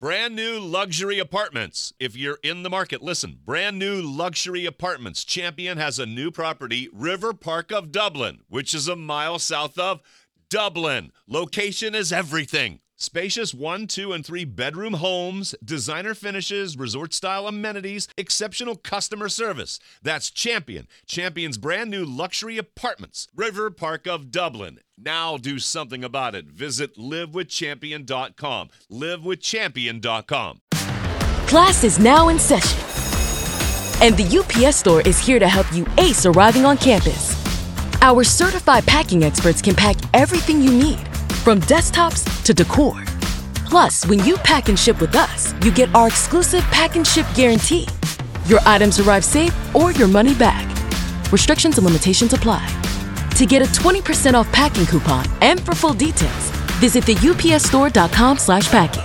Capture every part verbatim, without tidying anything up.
Brand new luxury apartments. If you're in the market, listen. Brand new luxury apartments. Champion has a new property, River Park of Dublin, which is a mile south of Dublin. Location is everything. Spacious one, two, and three bedroom homes, designer finishes, resort-style amenities, exceptional customer service. That's Champion. Champion's brand new luxury apartments. River Park of Dublin. Now do something about it. Visit live with champion dot com. live with champion dot com. Class is now in session, and the U P S Store is here to help you ace arriving on campus. Our certified packing experts can pack everything you need, from desktops to decor. Plus, when you pack and ship with us, you get our exclusive pack and ship guarantee. Your items arrive safe or your money back. Restrictions and limitations apply. To get a twenty percent off packing coupon and for full details, visit the U P S store dot com slash packing.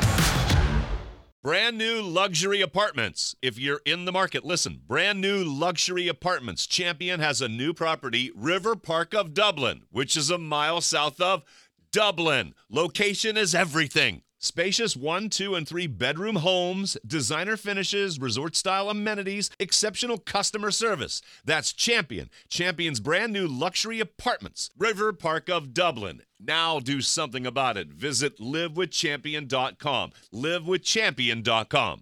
Brand new luxury apartments. If you're in the market, listen. Brand new luxury apartments. Champion has a new property, River Park of Dublin, which is a mile south of Dublin. Location is everything. Spacious one, two, and three bedroom homes, designer finishes, resort-style amenities, exceptional customer service. That's Champion. Champion's brand new luxury apartments. River Park of Dublin. Now do something about it. Visit live with champion dot com. live with champion dot com.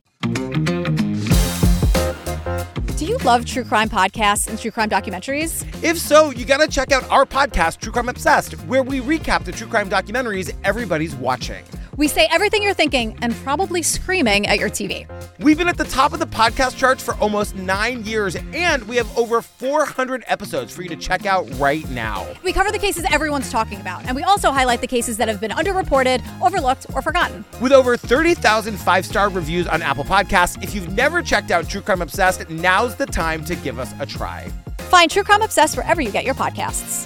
Do you love true crime podcasts and true crime documentaries? If so, you gotta check out our podcast, True Crime Obsessed, where we recap the true crime documentaries everybody's watching. We say everything you're thinking and probably screaming at your T V. We've been at the top of the podcast charts for almost nine years, and we have over four hundred episodes for you to check out right now. We cover the cases everyone's talking about, and we also highlight the cases that have been underreported, overlooked, or forgotten. With over thirty thousand five-star reviews on Apple Podcasts, if you've never checked out True Crime Obsessed, now's the time to give us a try. Find True Crime Obsessed wherever you get your podcasts.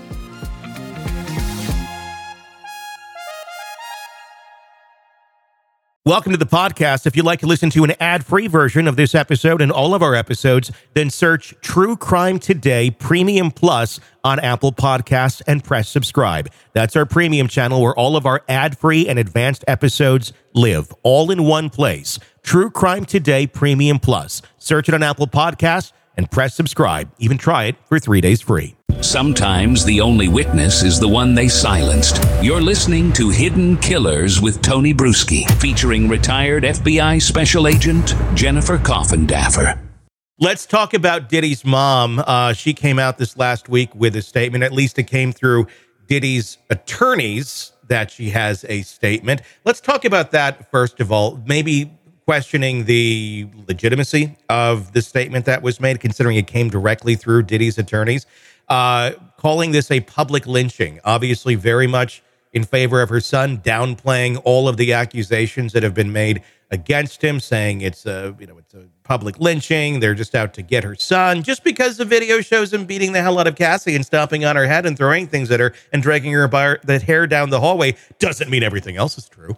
Welcome to the podcast. If you'd like to listen to an ad-free version of this episode and all of our episodes, then search True Crime Today Premium Plus on Apple Podcasts and press subscribe. That's our premium channel where all of our ad-free and advanced episodes live, all in one place. True Crime Today Premium Plus. Search it on Apple Podcasts and press subscribe. Even try it for three days free. Sometimes the only witness is the one they silenced. You're listening to Hidden Killers with Tony Bruschi, featuring retired F B I Special Agent Jennifer Coffindaffer. Let's talk about Diddy's mom. Uh, she came out this last week with a statement. At least it came through Diddy's attorneys that she has a statement. Let's talk about that first of all. Maybe questioning the legitimacy of the statement that was made, considering it came directly through Diddy's attorneys. Uh, calling this a public lynching, obviously very much in favor of her son, downplaying all of the accusations that have been made against him, saying it's a, you know, it's a public lynching. They're just out to get her son, just because the video shows him beating the hell out of Cassie and stomping on her head and throwing things at her and dragging her by the hair down the hallway doesn't mean everything else is true.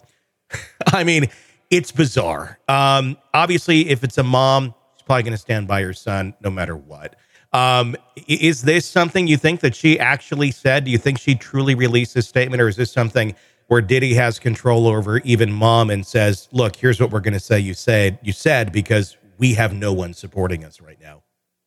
I mean, it's bizarre. Um, obviously, if it's a mom, she's probably going to stand by her son no matter what. Um, is this something you think that she actually said? Do you think she truly released this statement, or is this something where Diddy has control over even mom and says, look, here's what we're going to say you said, you said, because we have no one supporting us right now?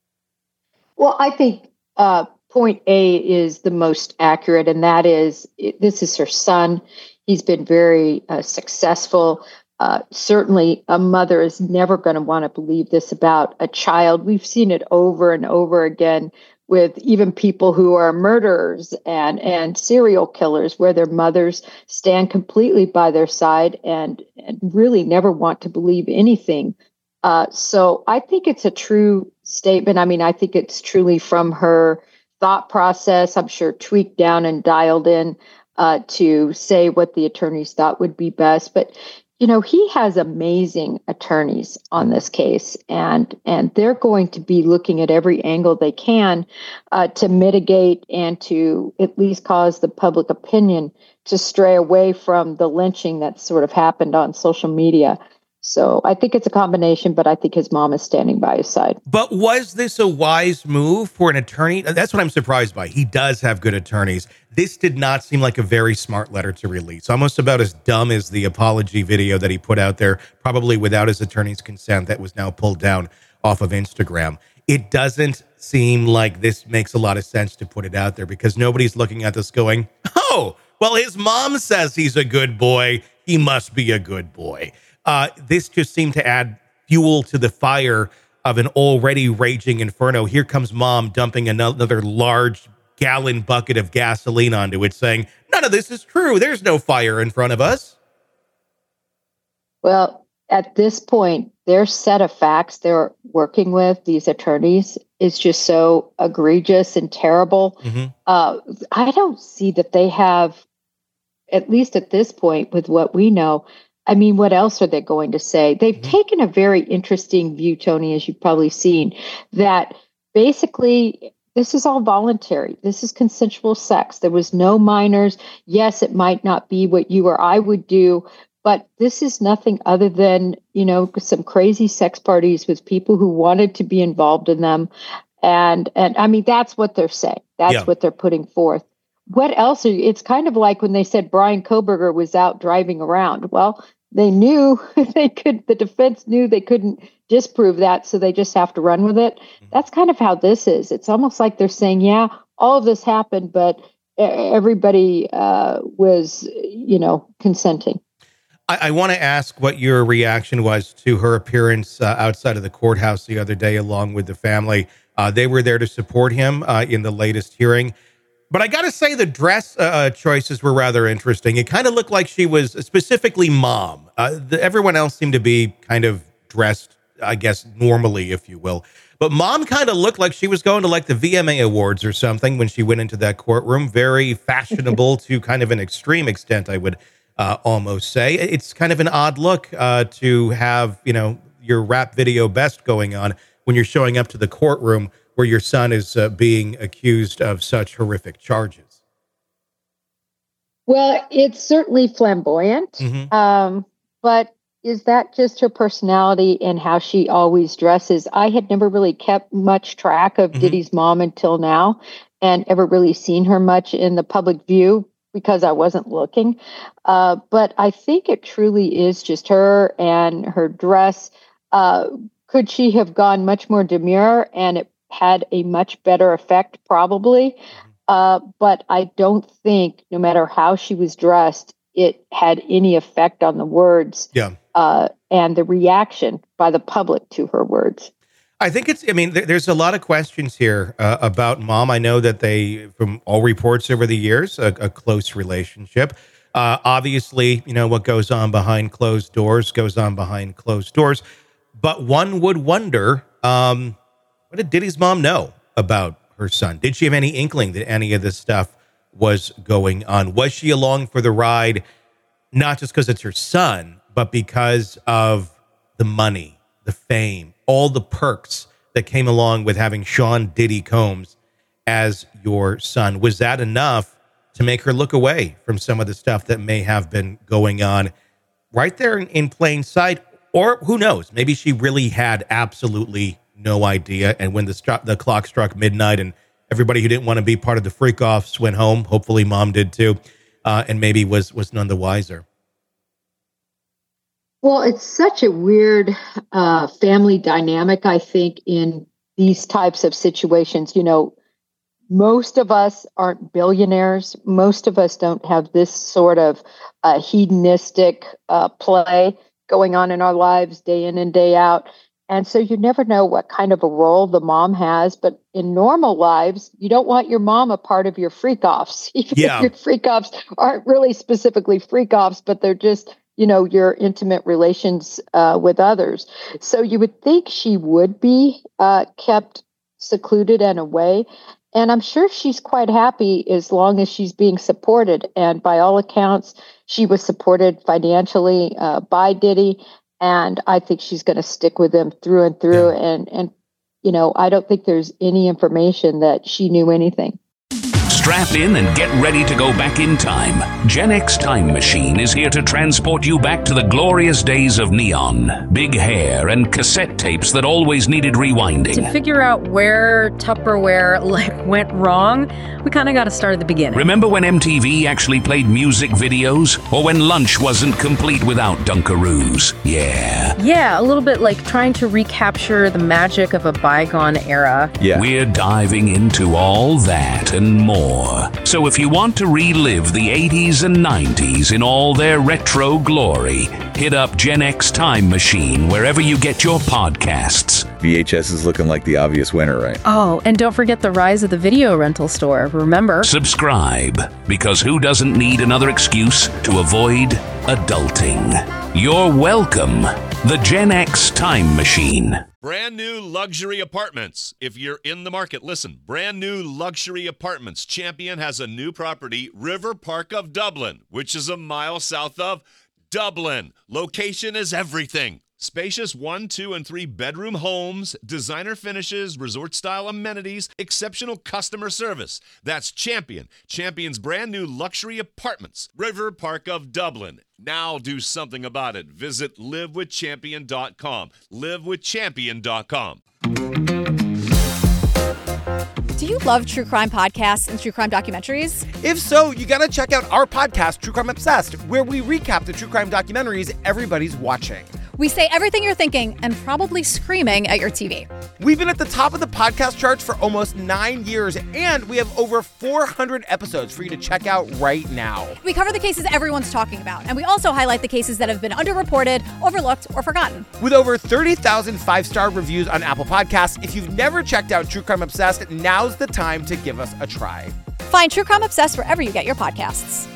Well, I think uh, point A is the most accurate, and that is it, this is her son. He's been very uh, successful. Uh, certainly, a mother is never going to want to believe this about a child. We've seen it over and over again with even people who are murderers and, and serial killers, where their mothers stand completely by their side and, and really never want to believe anything. Uh, so I think it's a true statement. I mean, I think it's truly from her thought process, I'm sure tweaked down and dialed in uh, to say what the attorneys thought would be best. But you know, he has amazing attorneys on this case, and and they're going to be looking at every angle they can uh, to mitigate and to at least cause the public opinion to stray away from the lynching that sort of happened on social media. So I think it's a combination, but I think his mom is standing by his side. But was this a wise move for an attorney? That's what I'm surprised by. He does have good attorneys. This did not seem like a very smart letter to release. Almost about as dumb as the apology video that he put out there, probably without his attorney's consent, that was now pulled down off of Instagram. It doesn't seem like this makes a lot of sense to put it out there because nobody's looking at this going, oh, well, his mom says he's a good boy. He must be a good boy. Uh, this just seemed to add fuel to the fire of an already raging inferno. Here comes mom dumping another large gallon bucket of gasoline onto it, saying, none of this is true. There's no fire in front of us. Well, at this point, their set of facts they're working with, these attorneys, is just so egregious and terrible. Mm-hmm. Uh, I don't see that they have, at least at this point, with what we know, I mean, what else are they going to say? They've mm-hmm. taken a very interesting view, Tony, as you've probably seen, that basically this is all voluntary. This is consensual sex. There was no minors. Yes, it might not be what you or I would do, but this is nothing other than, you know, some crazy sex parties with people who wanted to be involved in them. And, and I mean, that's what they're saying. That's yeah. what they're putting forth. What else are you? It's kind of like when they said Brian Koberger was out driving around. Well, they knew they could, the defense knew they couldn't disprove that, so they just have to run with it. That's kind of how this is. It's almost like they're saying, yeah, all of this happened, but everybody uh, was, you know, consenting. I, I want to ask what your reaction was to her appearance uh, outside of the courthouse the other day, along with the family. Uh, they were there to support him uh, in the latest hearing. But I got to say the dress uh, choices were rather interesting. It kind of looked like she was specifically mom. Uh, the, everyone else seemed to be kind of dressed, I guess, normally, if you will. But mom kind of looked like she was going to like the V M A Awards or something when she went into that courtroom. Very fashionable to kind of an extreme extent, I would uh, almost say. It's kind of an odd look uh, to have, you know, your rap video best going on when you're showing up to the courtroom where your son is uh, being accused of such horrific charges. Well, it's certainly flamboyant, mm-hmm. um, but is that just her personality and how she always dresses? I had never really kept much track of mm-hmm. Diddy's mom until now and ever really seen her much in the public view because I wasn't looking. Uh, but I think it truly is just her and her dress. Uh, could she have gone much more demure and it had a much better effect, probably. Uh, but I don't think, no matter how she was dressed, it had any effect on the words yeah. uh, and the reaction by the public to her words. I think it's, I mean, th- there's a lot of questions here uh, about mom. I know that they, from all reports over the years, a, a close relationship. Uh, obviously, you know, what goes on behind closed doors goes on behind closed doors. But one would wonder, um, what did Diddy's mom know about her son? Did she have any inkling that any of this stuff was going on? Was she along for the ride, not just because it's her son, but because of the money, the fame, all the perks that came along with having Sean Diddy Combs as your son? Was that enough to make her look away from some of the stuff that may have been going on right there in, in plain sight? Or who knows? Maybe she really had absolutely no idea. And when the stru- the clock struck midnight and everybody who didn't want to be part of the freak-offs went home, hopefully mom did too, uh, and maybe was was none the wiser. Well, it's such a weird uh, family dynamic, I think, in these types of situations. You know, most of us aren't billionaires. Most of us don't have this sort of uh, hedonistic uh, play going on in our lives day in and day out. And so you never know what kind of a role the mom has. But in normal lives, you don't want your mom a part of your freak-offs. Even yeah. if your freak-offs aren't really specifically freak-offs, but they're just, you know, your intimate relations uh, with others. So you would think she would be uh, kept secluded and away. And I'm sure she's quite happy as long as she's being supported. And by all accounts, she was supported financially uh, by Diddy. And I think she's going to stick with him through and through. Yeah. And, and, you know, I don't think there's any information that she knew anything. Strap in and get ready to go back in time. Gen X Time Machine is here to transport you back to the glorious days of neon, big hair, and cassette tapes that always needed rewinding. To figure out where Tupperware like went wrong, we kind of got to start at the beginning. Remember when M T V actually played music videos? Or when lunch wasn't complete without Dunkaroos? Yeah. Yeah, a little bit like trying to recapture the magic of a bygone era. Yeah. We're diving into all that and more. So if you want to relive the eighties and nineties in all their retro glory, hit up Gen X Time Machine wherever you get your podcasts. V H S is looking like the obvious winner, right? Oh, and don't forget the rise of the video rental store, remember? Subscribe, because who doesn't need another excuse to avoid adulting? You're welcome. The Gen X Time Machine. Brand new luxury apartments. If you're in the market, listen. Brand new luxury apartments. Champion has a new property, River Park of Dublin, which is a mile south of Dublin. Location is everything. Spacious one, two, and three bedroom homes, designer finishes, resort-style amenities, exceptional customer service. That's Champion. Champion's brand new luxury apartments. River Park of Dublin. Now do something about it. Visit live with champion dot com. live with champion dot com. Do you love true crime podcasts and true crime documentaries? If so, you gotta check out our podcast, True Crime Obsessed, where we recap the true crime documentaries everybody's watching. We say everything you're thinking and probably screaming at your T V. We've been at the top of the podcast charts for almost nine years, and we have over four hundred episodes for you to check out right now. We cover the cases everyone's talking about, and we also highlight the cases that have been underreported, overlooked, or forgotten. With over thirty thousand five-star reviews on Apple Podcasts, if you've never checked out True Crime Obsessed, now's the time to give us a try. Find True Crime Obsessed wherever you get your podcasts.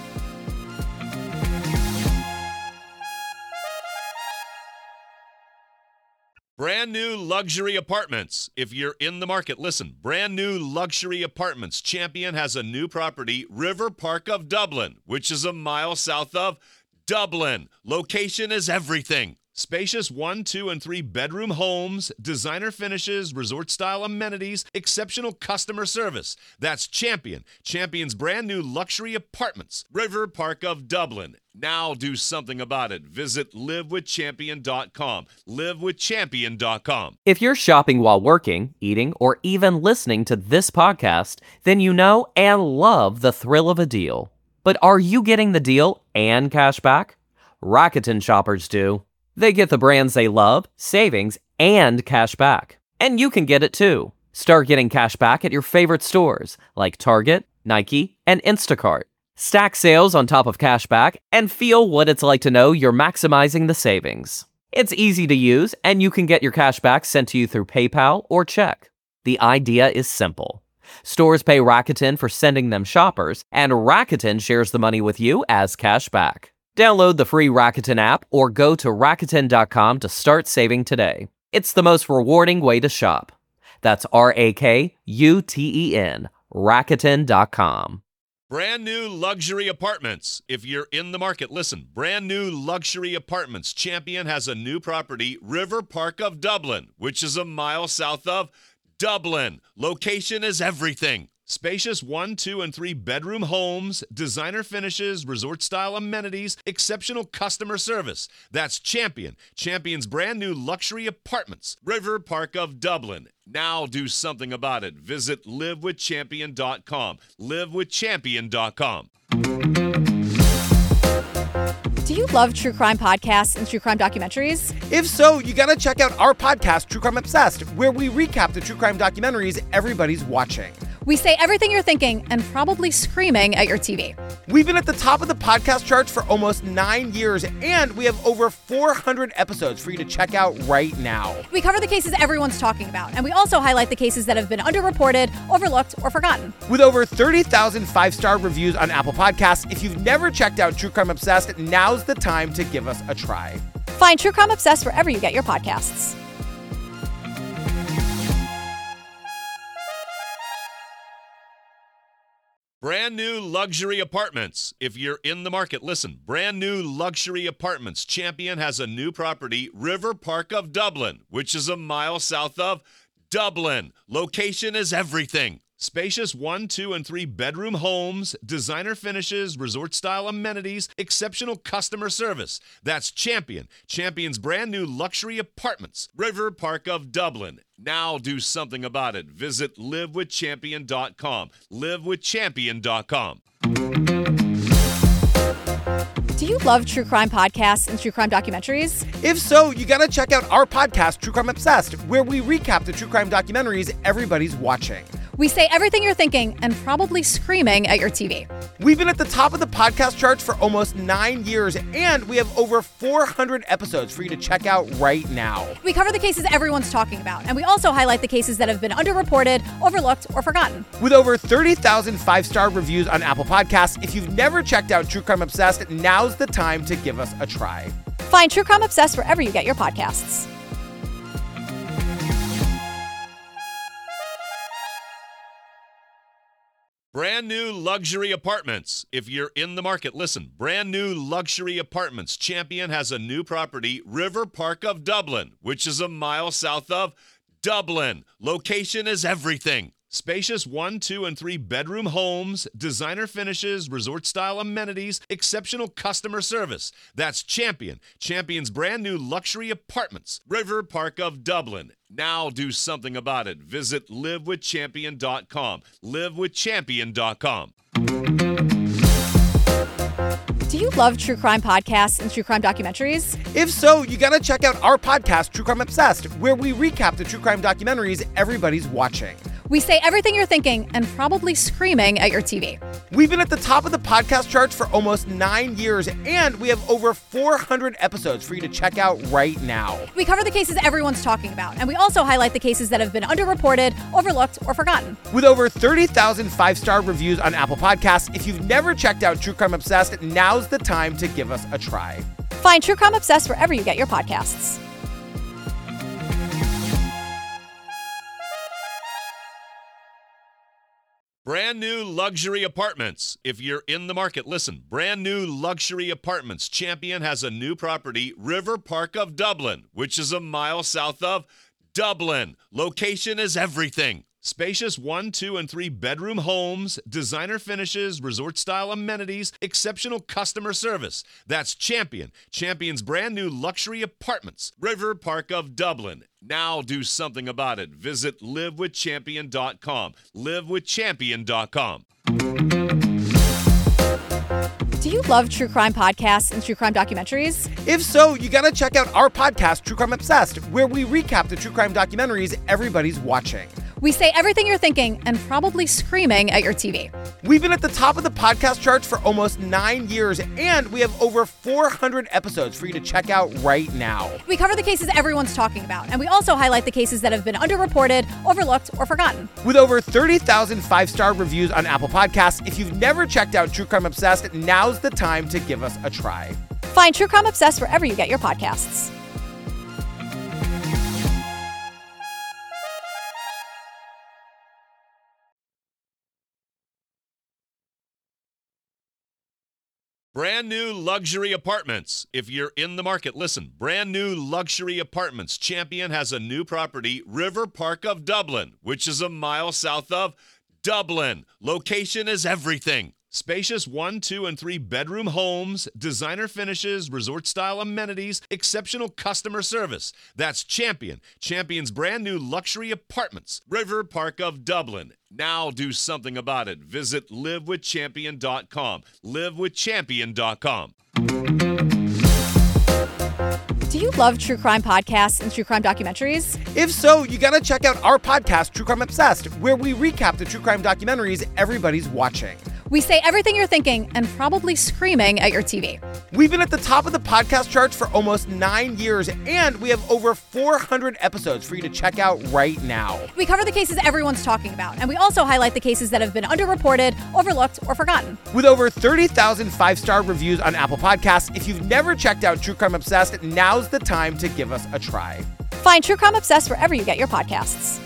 Brand new luxury apartments. If you're in the market, listen. Brand new luxury apartments. Champion has a new property, River Park of Dublin, which is a mile south of Dublin. Location is everything. Spacious one, two, and three bedroom homes, designer finishes, resort-style amenities, exceptional customer service. That's Champion. Champion's brand new luxury apartments. River Park of Dublin. Now do something about it. Visit live with champion dot com. live with champion dot com. If you're shopping while working, eating, or even listening to this podcast, then you know and love the thrill of a deal. But are you getting the deal and cash back? Rakuten shoppers do. They get the brands they love, savings, and cash back. And you can get it too. Start getting cash back at your favorite stores like Target, Nike, and Instacart. Stack sales on top of cash back and feel what it's like to know you're maximizing the savings. It's easy to use, and you can get your cash back sent to you through PayPal or check. The idea is simple. Stores pay Rakuten for sending them shoppers, and Rakuten shares the money with you as cash back. Download the free Rakuten app or go to Rakuten dot com to start saving today. It's the most rewarding way to shop. That's R A K U T E N, Rakuten dot com. Brand new luxury apartments. If you're in the market, listen. Brand new luxury apartments. Champion has a new property, River Park of Dublin, which is a mile south of Dublin. Location is everything. Spacious one, two, and three bedroom homes, designer finishes, resort-style amenities, exceptional customer service. That's Champion. Champion's brand new luxury apartments. River Park of Dublin. Now do something about it. Visit live with champion dot com. live with champion dot com. Do you love true crime podcasts and true crime documentaries? If so, you gotta check out our podcast, True Crime Obsessed, where we recap the true crime documentaries everybody's watching. We say everything you're thinking and probably screaming at your T V. We've been at the top of the podcast charts for almost nine years, and we have over four hundred episodes for you to check out right now. We cover the cases everyone's talking about, and we also highlight the cases that have been underreported, overlooked, or forgotten. With over thirty thousand five-star reviews on Apple Podcasts, if you've never checked out True Crime Obsessed, now's the time to give us a try. Find True Crime Obsessed wherever you get your podcasts. Brand new luxury apartments. If you're in the market, listen. Brand new luxury apartments. Champion has a new property, River Park of Dublin, which is a mile south of Dublin. Location is everything. Spacious one, two, and three bedroom homes, designer finishes, resort-style amenities, exceptional customer service. That's Champion. Champion's brand new luxury apartments. River Park of Dublin. Now do something about it. Visit live with champion dot com. live with champion dot com. Do you love true crime podcasts and true crime documentaries? If so, you gotta check out our podcast, True Crime Obsessed, where we recap the true crime documentaries everybody's watching. We say everything you're thinking and probably screaming at your T V. We've been at the top of the podcast charts for almost nine years, and we have over four hundred episodes for you to check out right now. We cover the cases everyone's talking about, and we also highlight the cases that have been underreported, overlooked, or forgotten. With over thirty thousand five-star reviews on Apple Podcasts, if you've never checked out True Crime Obsessed, now's the time to give us a try. Find True Crime Obsessed wherever you get your podcasts. Brand new luxury apartments. If you're in the market, listen. Brand new luxury apartments. Champion has a new property, River Park of Dublin, which is a mile south of Dublin. Location is everything. Spacious one, two, and three bedroom homes, designer finishes, resort-style amenities, exceptional customer service. That's Champion. Champion's brand new luxury apartments. River Park of Dublin. Now do something about it. Visit live with champion dot com. live with champion dot com. Do you love true crime podcasts and true crime documentaries? If so, you gotta check out our podcast, True Crime Obsessed, where we recap the true crime documentaries everybody's watching. We say everything you're thinking and probably screaming at your T V. We've been at the top of the podcast charts for almost nine years, and we have over four hundred episodes for you to check out right now. We cover the cases everyone's talking about, and we also highlight the cases that have been underreported, overlooked, or forgotten. With over thirty thousand five-star reviews on Apple Podcasts, if you've never checked out True Crime Obsessed, now's the time to give us a try. Find True Crime Obsessed wherever you get your podcasts. Brand new luxury apartments. If you're in the market, listen. Brand new luxury apartments. Champion has a new property, River Park of Dublin, which is a mile south of Dublin. Location is everything. Spacious one, two, and three bedroom homes, designer finishes, resort-style amenities, exceptional customer service. That's Champion. Champion's brand new luxury apartments. River Park of Dublin. Now do something about it. Visit live with champion dot com. live with champion dot com. Do you love true crime podcasts and true crime documentaries? If so, you gotta check out our podcast, True Crime Obsessed, where we recap the true crime documentaries everybody's watching. We say everything you're thinking and probably screaming at your T V. We've been at the top of the podcast charts for almost nine years, and we have over four hundred episodes for you to check out right now. We cover the cases everyone's talking about, and we also highlight the cases that have been underreported, overlooked, or forgotten. With over thirty thousand five-star reviews on Apple Podcasts, if you've never checked out True Crime Obsessed, now's the time to give us a try. Find True Crime Obsessed wherever you get your podcasts. Brand new luxury apartments. If you're in the market, listen. Brand new luxury apartments. Champion has a new property, River Park of Dublin, which is a mile south of Dublin. Location is everything. Spacious one, two, and three bedroom homes, designer finishes, resort-style amenities, exceptional customer service. That's Champion. Champion's brand new luxury apartments. River Park of Dublin. Now do something about it. Visit live with champion dot com. live with champion dot com. Do you love true crime podcasts and true crime documentaries? If so, you gotta check out our podcast, True Crime Obsessed, where we recap the true crime documentaries everybody's watching. We say everything you're thinking and probably screaming at your T V. We've been at the top of the podcast charts for almost nine years, and we have over four hundred episodes for you to check out right now. We cover the cases everyone's talking about, and we also highlight the cases that have been underreported, overlooked, or forgotten. With over thirty thousand five-star reviews on Apple Podcasts, if you've never checked out True Crime Obsessed, now's the time to give us a try. Find True Crime Obsessed wherever you get your podcasts.